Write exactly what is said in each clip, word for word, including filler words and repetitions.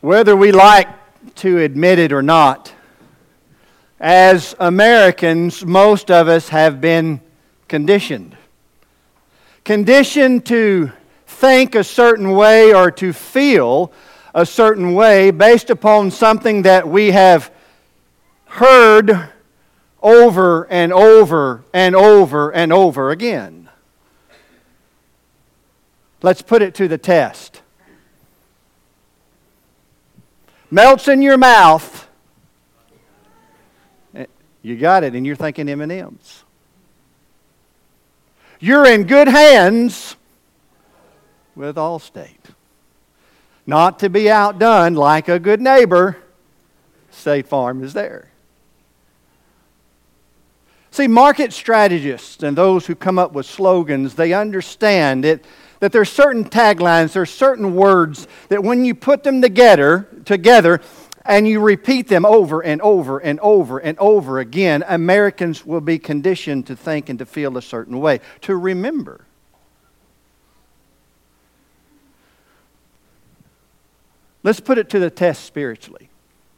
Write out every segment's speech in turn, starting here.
Whether we like to admit it or not, as Americans, most of us have been conditioned. Conditioned to think a certain way or to feel a certain way based upon something that we have heard over and over and over and over again. Let's put it to the test. Melts in your mouth. You got it, and you're thinking M and M's. You're in good hands with Allstate. Not to be outdone, like a good neighbor, State Farm is there. See, market strategists and those who come up with slogans, they understand it, that there are certain taglines, there are certain words that when you put them together, together and you repeat them over and over and over and over again, Americans will be conditioned to think and to feel a certain way, to remember. Let's put it to the test spiritually.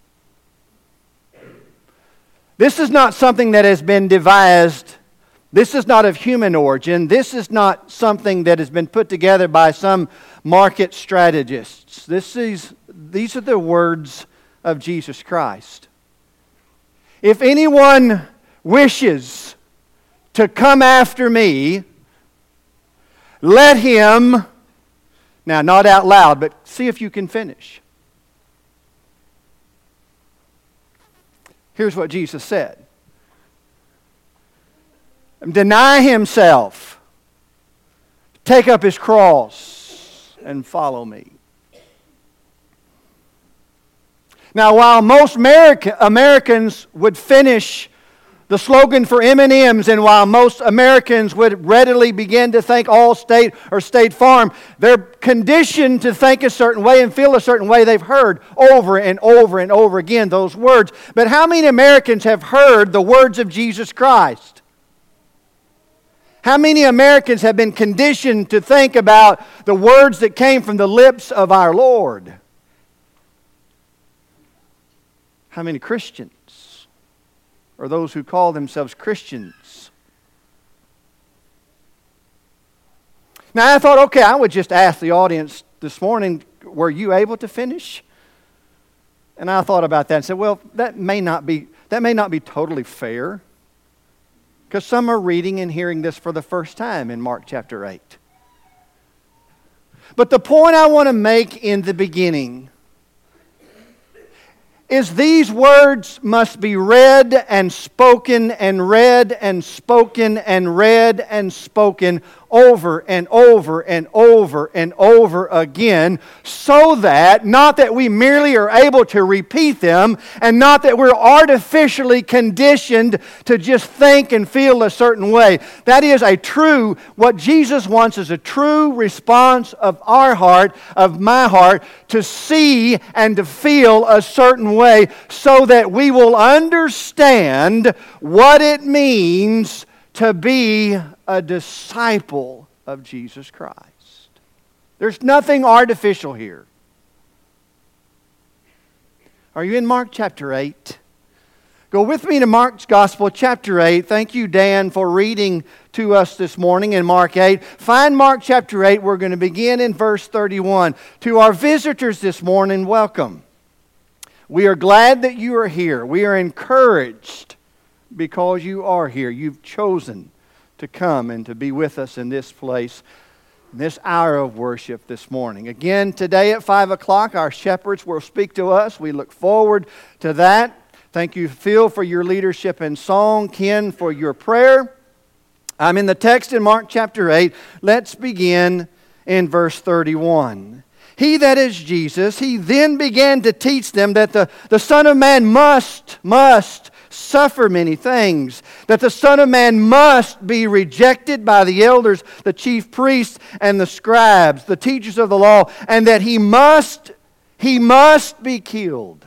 This is not something that has been devised. This is not of human origin. This is not something that has been put together by some market strategists. This is, these are the words of Jesus Christ. If anyone wishes to come after me, let him, now not out loud, but see if you can finish. Here's what Jesus said. Deny himself, take up his cross, and follow me. Now, while most America, Americans would finish the slogan for M and M's, and while most Americans would readily begin to think Allstate or State Farm, they're conditioned to think a certain way and feel a certain way. They've heard over and over and over again those words. But how many Americans have heard the words of Jesus Christ? How many Americans have been conditioned to think about the words that came from the lips of our Lord? How many Christians, or those who call themselves Christians? Now I thought, okay, I would just ask the audience this morning, were you able to finish? And I thought about that and said, well, that may not be, that may not be totally fair, because some are reading and hearing this for the first time in Mark chapter eight. But the point I want to make in the beginning is these words must be read and spoken and read and spoken and read and spoken over and over and over and over again, so that, not that we merely are able to repeat them, and not that we're artificially conditioned to just think and feel a certain way. That is a true, what Jesus wants is a true response of our heart, of my heart, to see and to feel a certain way, so that we will understand what it means to be a disciple of Jesus Christ. There's nothing artificial here. Are you in Mark chapter eight? Go with me to Mark's Gospel, chapter eight. Thank you, Dan, for reading to us this morning in Mark eight. Find Mark chapter eight. We're going to begin in verse thirty-one. To our visitors this morning, welcome. We are glad that you are here. We are encouraged because you are here. You've chosen to come and to be with us in this place, in this hour of worship this morning. Again, today at five o'clock, our shepherds will speak to us. We look forward to that. Thank you, Phil, for your leadership in song, Ken, for your prayer. I'm in the text in Mark chapter eight. Let's begin in verse thirty-one. He, that is Jesus, he then began to teach them that the, the Son of Man must, must suffer many things, that the Son of Man must be rejected by the elders, the chief priests, and the scribes, the teachers of the law, and that he must, he must be killed.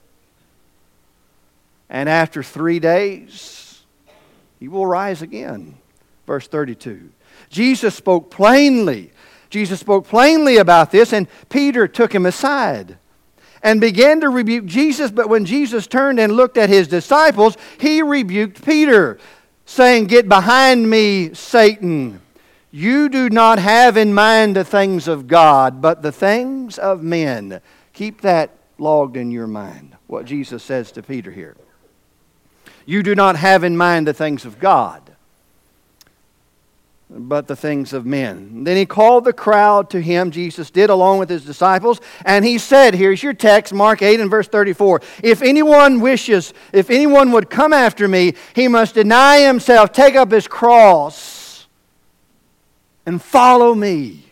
And after three days, he will rise again. Verse thirty-two. Jesus spoke plainly. Jesus spoke plainly about this, and Peter took him aside and began to rebuke Jesus. But when Jesus turned and looked at his disciples, he rebuked Peter, saying, "Get behind me, Satan. You do not have in mind the things of God, but the things of men." Keep that logged in your mind, what Jesus says to Peter here. You do not have in mind the things of God, but the things of men. Then he called the crowd to him, Jesus did, along with his disciples, and he said, here's your text, Mark eight and verse thirty-four, "If anyone wishes, if anyone would come after me, he must deny himself, take up his cross, and follow me.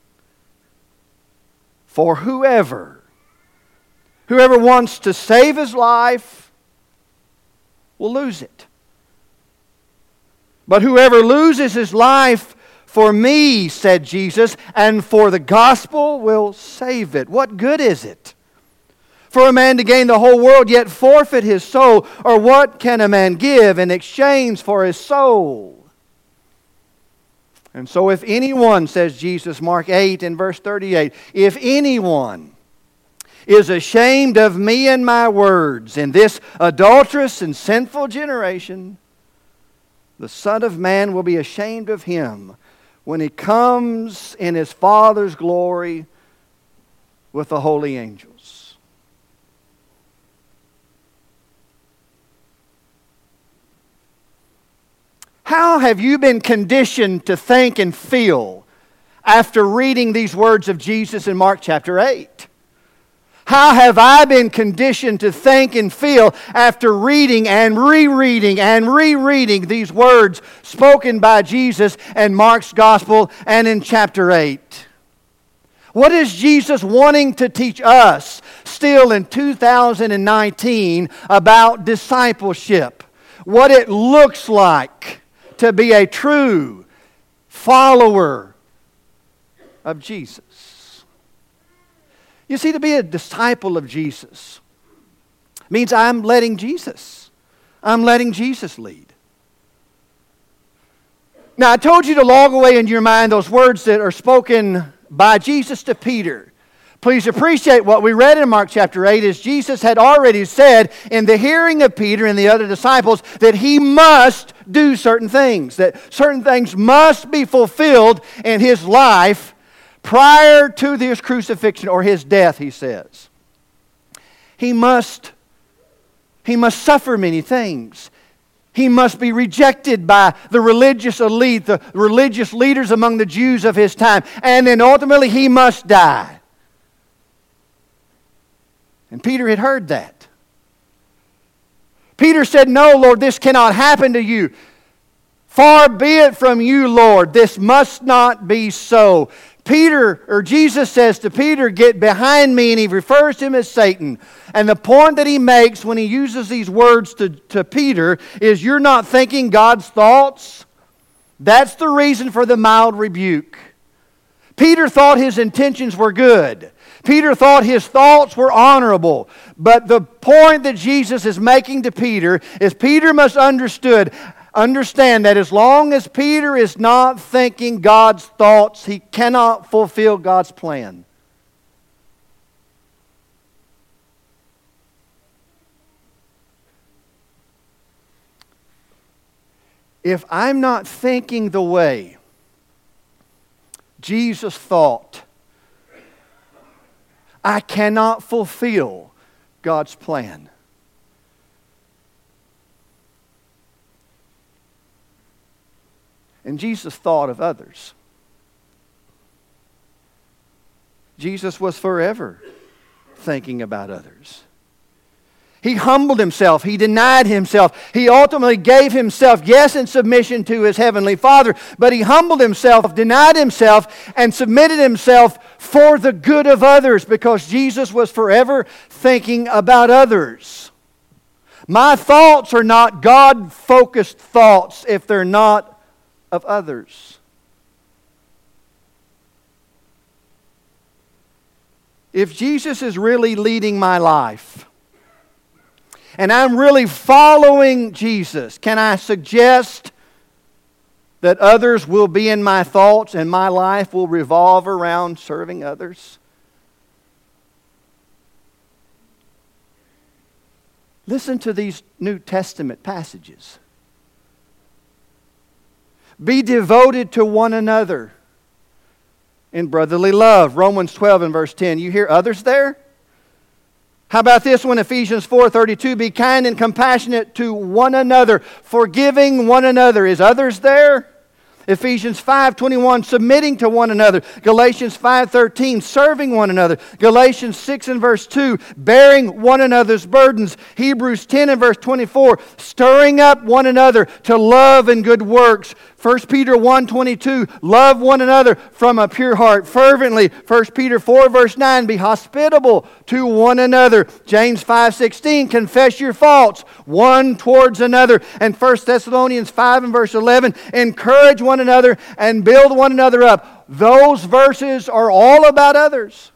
For whoever, whoever wants to save his life will lose it. But whoever loses his life for me," said Jesus, "and for the gospel will save it." What good is it for a man to gain the whole world yet forfeit his soul? Or what can a man give in exchange for his soul? And so if anyone, says Jesus, Mark eight and verse thirty-eight, if anyone is ashamed of me and my words in this adulterous and sinful generation, the Son of Man will be ashamed of him when he comes in his Father's glory with the holy angels. How have you been conditioned to think and feel after reading these words of Jesus in Mark chapter eight? How have I been conditioned to think and feel after reading and rereading and rereading these words spoken by Jesus in Mark's Gospel and in chapter eight? What is Jesus wanting to teach us still in two thousand nineteen about discipleship? What it looks like to be a true follower of Jesus. You see, to be a disciple of Jesus means I'm letting Jesus. I'm letting Jesus lead. Now, I told you to log away in your mind those words that are spoken by Jesus to Peter. Please appreciate what we read in Mark chapter eight is Jesus had already said in the hearing of Peter and the other disciples that he must do certain things, that certain things must be fulfilled in his life prior to his crucifixion or his death, he says. He must, he must suffer many things. He must be rejected by the religious elite, the religious leaders among the Jews of his time. And then ultimately he must die. And Peter had heard that. Peter said, "No, Lord, this cannot happen to you. Far be it from you, Lord. This must not be so." Peter, or Jesus says to Peter, "Get behind me," and he refers to him as Satan. And the point that he makes when he uses these words to, to Peter is, you're not thinking God's thoughts. That's the reason for the mild rebuke. Peter thought his intentions were good. Peter thought his thoughts were honorable. But the point that Jesus is making to Peter is Peter must understood Understand that as long as Peter is not thinking God's thoughts, he cannot fulfill God's plan. If I'm not thinking the way Jesus thought, I cannot fulfill God's plan. And Jesus thought of others. Jesus was forever thinking about others. He humbled himself. He denied himself. He ultimately gave himself, yes, in submission to his heavenly Father, but he humbled himself, denied himself, and submitted himself for the good of others because Jesus was forever thinking about others. My thoughts are not God-focused thoughts if they're not of others. If Jesus is really leading my life, and I'm really following Jesus, can I suggest that others will be in my thoughts and my life will revolve around serving others? Listen to these New Testament passages. Be devoted to one another in brotherly love. Romans twelve and verse ten. You hear others there? How about this one? Ephesians four thirty-two. Be kind and compassionate to one another, forgiving one another. Is others there? Ephesians five twenty-one, submitting to one another. Galatians five thirteen, serving one another. Galatians six and verse two, bearing one another's burdens. Hebrews ten and verse twenty-four, stirring up one another to love and good works. First Peter one twenty-two, love one another from a pure heart fervently. First Peter four verse nine, be hospitable to one another. James five sixteen, confess your faults one towards another. And First Thessalonians five and verse eleven, encourage one another and build one another up. Those verses are all about others.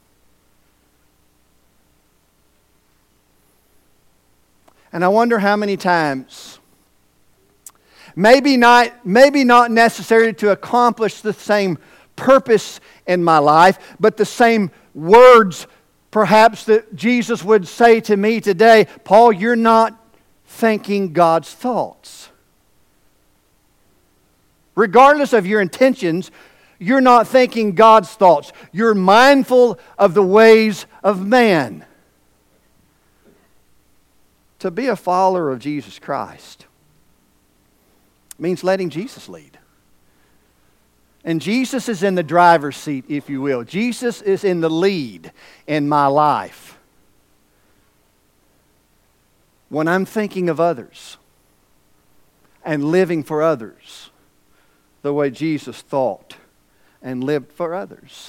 And I wonder how many times, maybe not, maybe not necessarily to accomplish the same purpose in my life, but the same words perhaps that Jesus would say to me today, Paul, you're not thinking God's thoughts. Regardless of your intentions, you're not thinking God's thoughts. You're mindful of the ways of man. To be a follower of Jesus Christ means letting Jesus lead. And Jesus is in the driver's seat, if you will. Jesus is in the lead in my life. When I'm thinking of others and living for others the way Jesus thought and lived for others.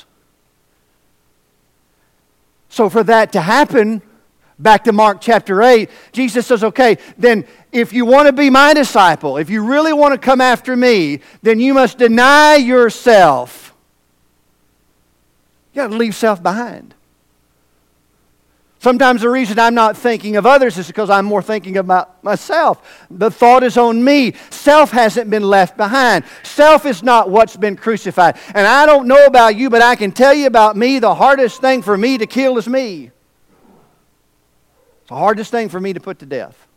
So for that to happen, back to Mark chapter eight, Jesus says, okay, then if you want to be my disciple, if you really want to come after me, then you must deny yourself. You got to leave self behind. Sometimes the reason I'm not thinking of others is because I'm more thinking about myself. The thought is on me. Self hasn't been left behind. Self is not what's been crucified. And I don't know about you, but I can tell you about me, the hardest thing for me to kill is me. It's the hardest thing for me to put to death.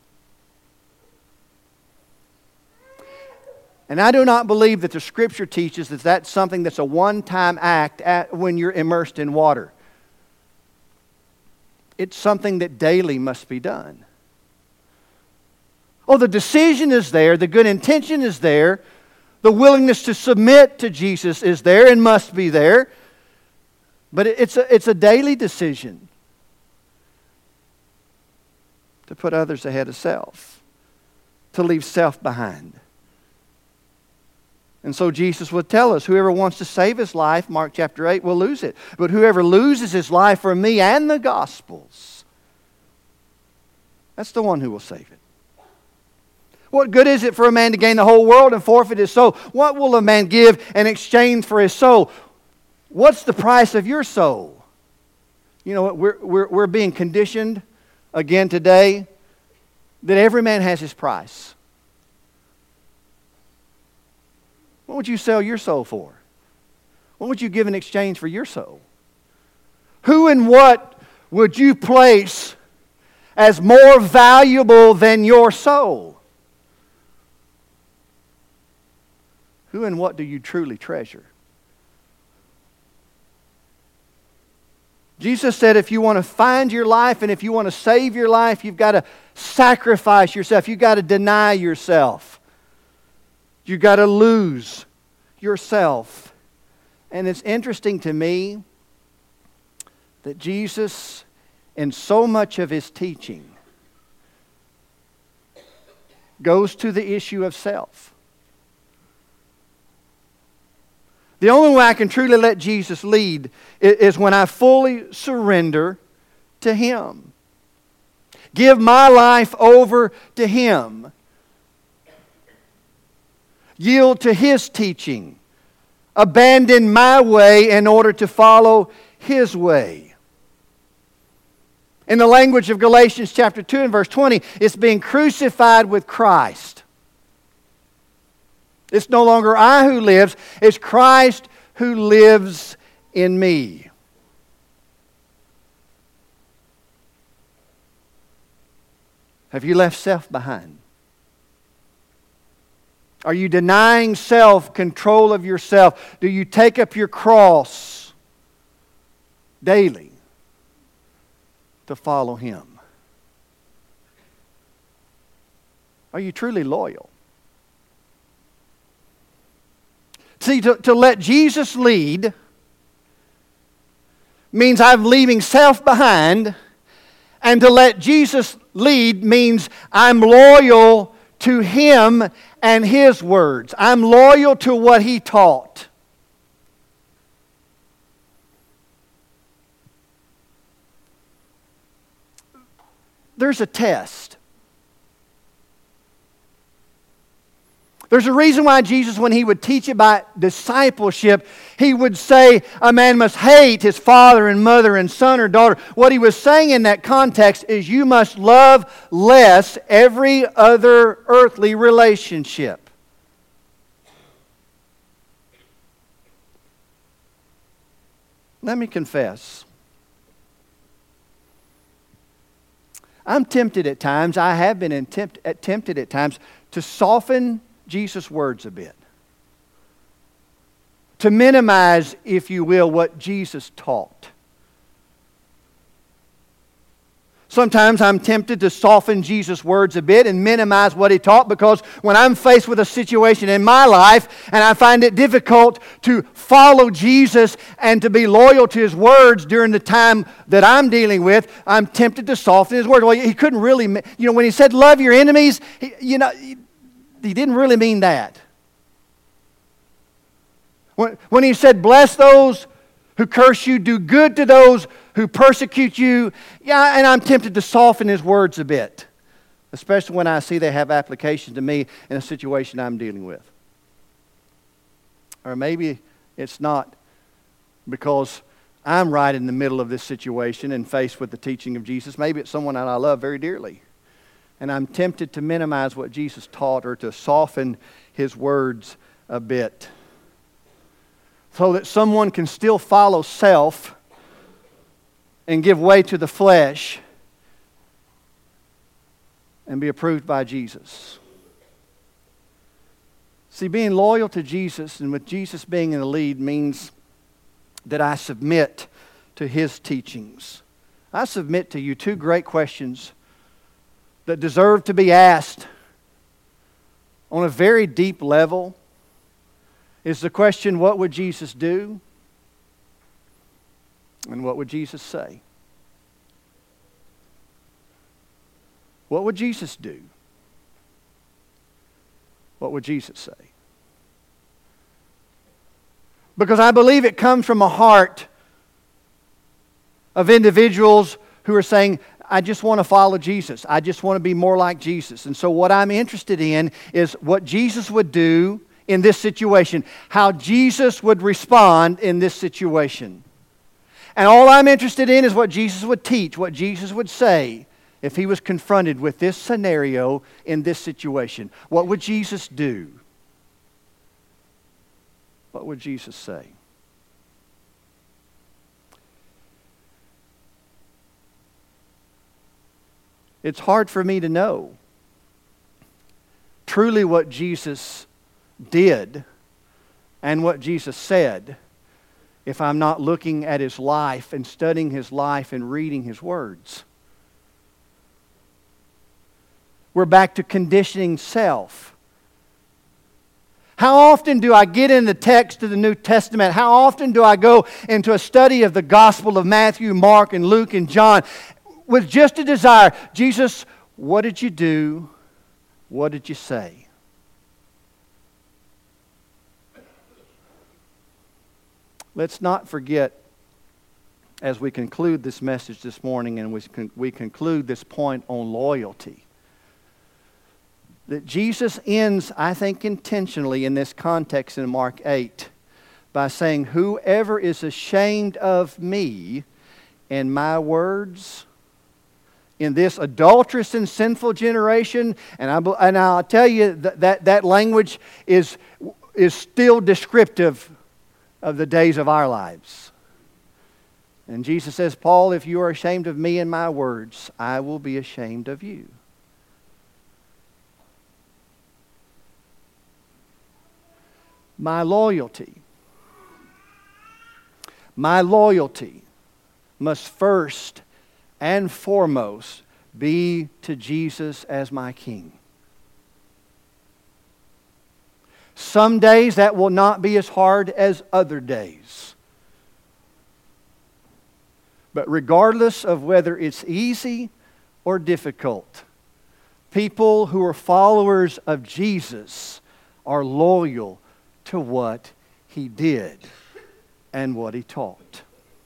And I do not believe that the Scripture teaches that that's something that's a one-time act at, when you're immersed in water. It's something that daily must be done. Oh, the decision is there, the good intention is there, the willingness to submit to Jesus is there and must be there, but it's a, it's a daily decision to put others ahead of self, to leave self behind. And so Jesus would tell us, whoever wants to save his life, Mark chapter eight, will lose it. But whoever loses his life for me and the Gospels, that's the one who will save it. What good is it for a man to gain the whole world and forfeit his soul? What will a man give in exchange for his soul? What's the price of your soul? You know what? We're, we're, we're being conditioned again today that every man has his price. What would you sell your soul for? What would you give in exchange for your soul? Who and what would you place as more valuable than your soul? Who and what do you truly treasure? Jesus said if you want to find your life and if you want to save your life, you've got to sacrifice yourself. You've got to deny yourself. You've got to lose yourself. And it's interesting to me that Jesus, in so much of his teaching, goes to the issue of self. The only way I can truly let Jesus lead is when I fully surrender to him. Give my life over to him. Yield to his teaching. Abandon my way in order to follow his way. In the language of Galatians chapter two and verse twenty, it's being crucified with Christ. It's no longer I who lives, it's Christ who lives in me. Have you left self behind? Are you denying self, control of yourself? Do you take up your cross daily to follow Him? Are you truly loyal? See, to, to let Jesus lead means I'm leaving self behind, and to let Jesus lead means I'm loyal to Him and His words. I'm loyal to what He taught. There's a test. There's a reason why Jesus, when He would teach about discipleship, He would say a man must hate his father and mother and son or daughter. What He was saying in that context is you must love less every other earthly relationship. Let me confess. I'm tempted at times, I have been tempt, tempted at times to soften Jesus' words a bit. To minimize, if you will, what Jesus taught. Sometimes I'm tempted to soften Jesus' words a bit and minimize what He taught, because when I'm faced with a situation in my life and I find it difficult to follow Jesus and to be loyal to His words during the time that I'm dealing with, I'm tempted to soften His words. Well, He couldn't really, you know, when He said love your enemies, he, you know, He, he didn't really mean that. When, when He said bless those who curse you, do good to those who persecute you. Yeah, and I'm tempted to soften His words a bit, especially when I see they have application to me in a situation I'm dealing with. Or maybe it's not because I'm right in the middle of this situation and faced with the teaching of Jesus. Maybe it's someone that I love very dearly, and I'm tempted to minimize what Jesus taught or to soften His words a bit, so that someone can still follow self and give way to the flesh and be approved by Jesus. See, being loyal to Jesus and with Jesus being in the lead means that I submit to His teachings. I submit to you two great questions that deserve to be asked on a very deep level. Is the question, what would Jesus do? And what would Jesus say? What would Jesus do? What would Jesus say? Because I believe it comes from a heart of individuals who are saying, I just want to follow Jesus. I just want to be more like Jesus. And so what I'm interested in is what Jesus would do in this situation, how Jesus would respond in this situation. And all I'm interested in is what Jesus would teach, what Jesus would say if He was confronted with this scenario in this situation. What would Jesus do? What would Jesus say? It's hard for me to know truly what Jesus did and what Jesus said if I'm not looking at His life and studying His life and reading His words. We're back to conditioning self. How often do I get in the text of the New Testament? How often do I go into a study of the Gospel of Matthew, Mark, and Luke, and John with just a desire, Jesus, what did you do? What did you say? Let's not forget, as we conclude this message this morning and we, con- we conclude this point on loyalty, that Jesus ends, I think intentionally in this context in Mark eight, by saying, whoever is ashamed of me and my words in this adulterous and sinful generation, and, I, and I'll tell you that, that that language is, is still descriptive of the days of our lives. And Jesus says, Paul, if you are ashamed of me and my words, I will be ashamed of you. My loyalty. My loyalty must first and foremost be to Jesus as my King. Some days that will not be as hard as other days. But regardless of whether it's easy or difficult, people who are followers of Jesus are loyal to what He did and what He taught.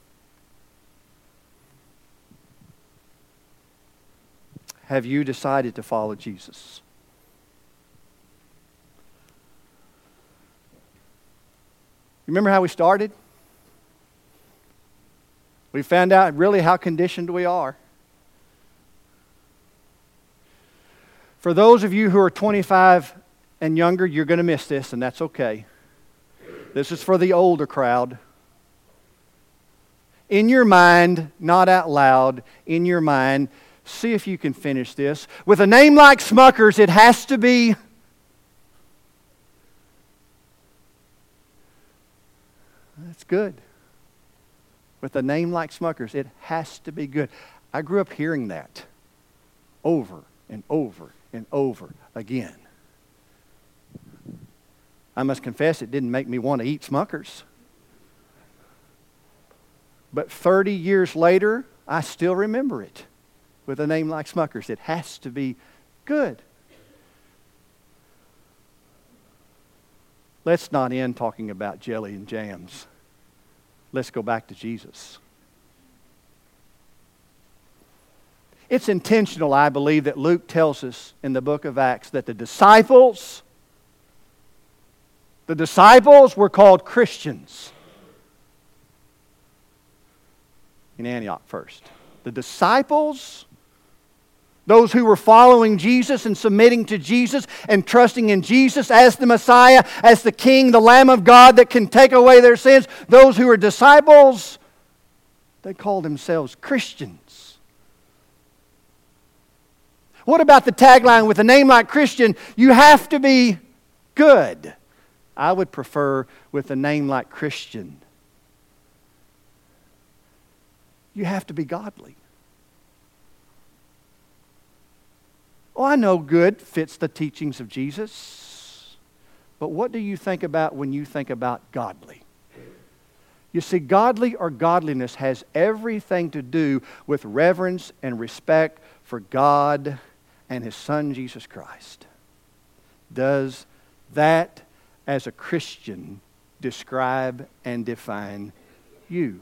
Have you decided to follow Jesus? Remember how we started? We found out really how conditioned we are. For those of you who are twenty-five and younger, you're going to miss this, and that's okay. This is for the older crowd. In your mind, not out loud, in your mind, see if you can finish this. With a name like Smuckers, it has to be... That's good. With a name like Smuckers, it has to be good. I grew up hearing that over and over and over again. I must confess it didn't make me want to eat Smuckers. But thirty years later, I still remember it. With a name like Smuckers, it has to be good. Let's not end talking about jelly and jams. Let's go back to Jesus. It's intentional, I believe, that Luke tells us in the book of Acts that the disciples, the disciples were called Christians in Antioch first. The disciples, those who were following Jesus and submitting to Jesus and trusting in Jesus as the Messiah, as the King, the Lamb of God that can take away their sins, those who were disciples, they called themselves Christians. What about the tagline with a name like Christian? You have to be good. I would prefer with a name like Christian. You have to be godly. Oh, I know good fits the teachings of Jesus. But what do you think about when you think about godly? You see, godly or godliness has everything to do with reverence and respect for God and His Son, Jesus Christ. Does that, as a Christian, describe and define you?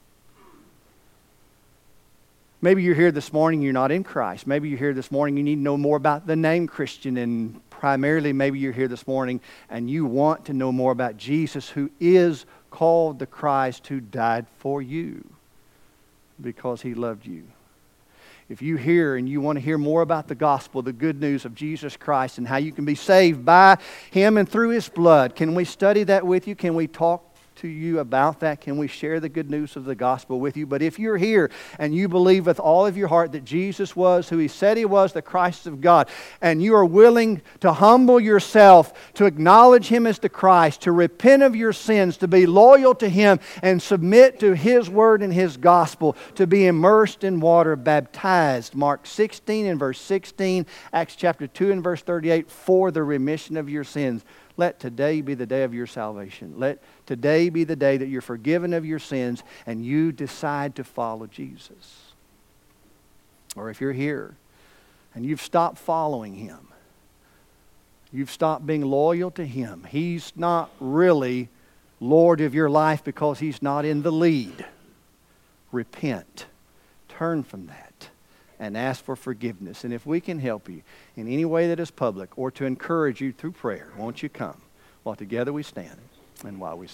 Maybe you're here this morning, you're not in Christ. Maybe you're here this morning, you need to know more about the name Christian. And primarily, maybe you're here this morning and you want to know more about Jesus, who is called the Christ, who died for you because He loved you. If you hear and you want to hear more about the gospel, the good news of Jesus Christ and how you can be saved by Him and through His blood, can we study that with you? Can we talk to you about that? Can we share the good news of the gospel with you? But if you're here and you believe with all of your heart that Jesus was who He said He was, the Christ of God, and you are willing to humble yourself, to acknowledge Him as the Christ, to repent of your sins, to be loyal to Him and submit to His word and His gospel, to be immersed in water, baptized, Mark sixteen and verse sixteen, Acts chapter two and verse thirty-eight, for the remission of your sins. Let today be the day of your salvation. Let today be the day that you're forgiven of your sins and you decide to follow Jesus. Or if you're here and you've stopped following Him, you've stopped being loyal to Him, He's not really Lord of your life because He's not in the lead. Repent. Turn from that and ask for forgiveness. And if we can help you in any way that is public or to encourage you through prayer, won't you come while together we stand and while we sing.